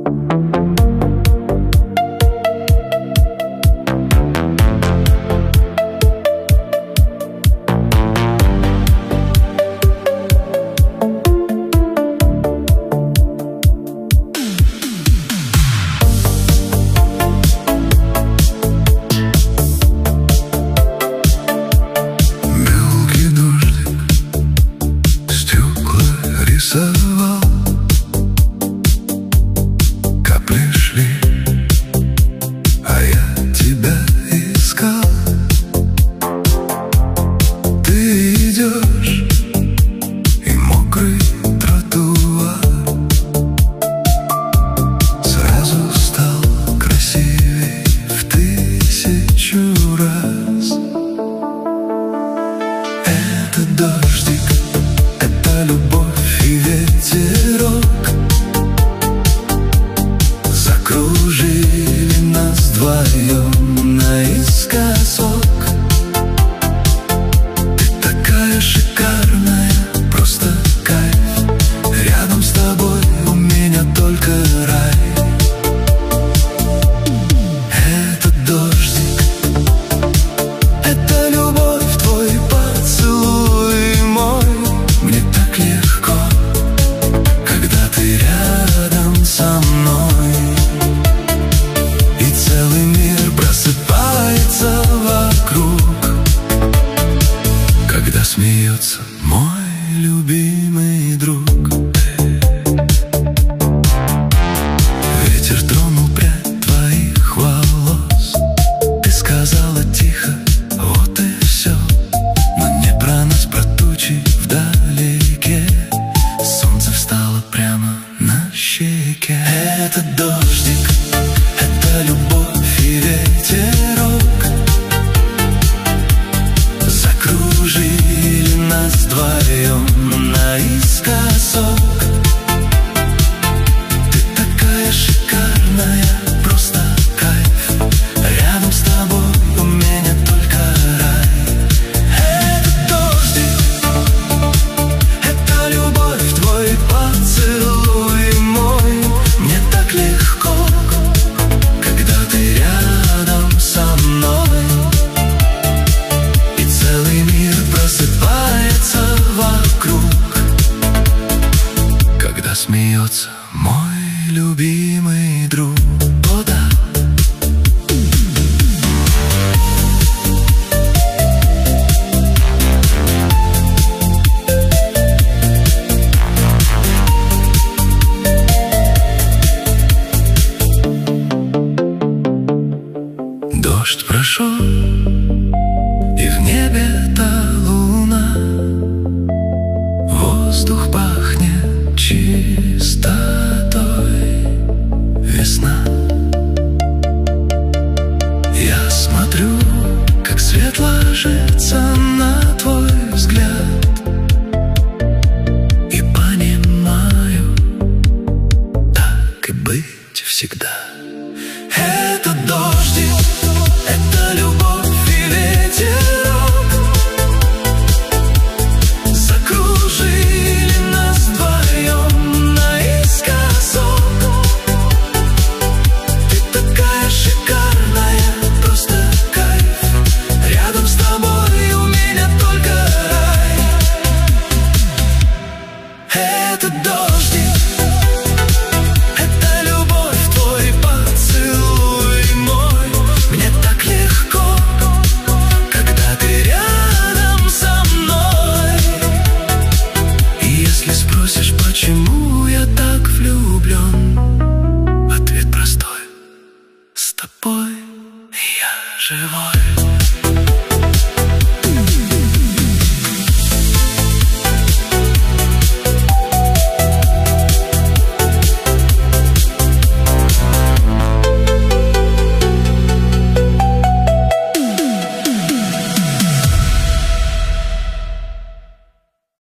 Капли шли, а я тебя искал. Ты идешь, и мокрый тротуар сразу стал красивей в 1000 раз. Это дождик, это любовь и ветерок закружили нас вдвоем наискосок. Ты такая шикарная, просто кайф. Рядом с тобой у меня только рай. Это дождик, это любовь, твой поцелуй мой. Мне так легко, когда ты рядом со мной, и целый мир просыпается вокруг, когда смеется мой любимый друг. Ветер тронул прядь твоих волос. Ты сказала тихо, вот и все. Но не про нас, про тучи вдалеке. Солнце встало прямо на щеке. Это дождик, это любовь и ветерок закружили нас вдвоем наискосок. Ты такая шикарная, просто кайф. Рядом с тобой у меня только рай. Это дождик, это любовь, твой поцелуй мой. Мне так легко, когда ты рядом со мной, и целый мир просыпается вокруг, когда смеется мой любимый друг. О, да. Дождь прошел, и в небе та луна. Воздух пахнет чистотой. Весна. Я смотрю, как свет ложится на твой взгляд, и понимаю, так и быть всегда. Это дождик, это любовь и ветерок закружили нас вдвоем наискосок. Ты такая шикарная, просто кайф. Рядом с тобой у меня только рай. Это дождик, это любовь, твой поцелуй мой. Мне так легко, когда ты рядом со мной. И если спросишь, почему я так влюблен, ответ простой: с тобой я живой.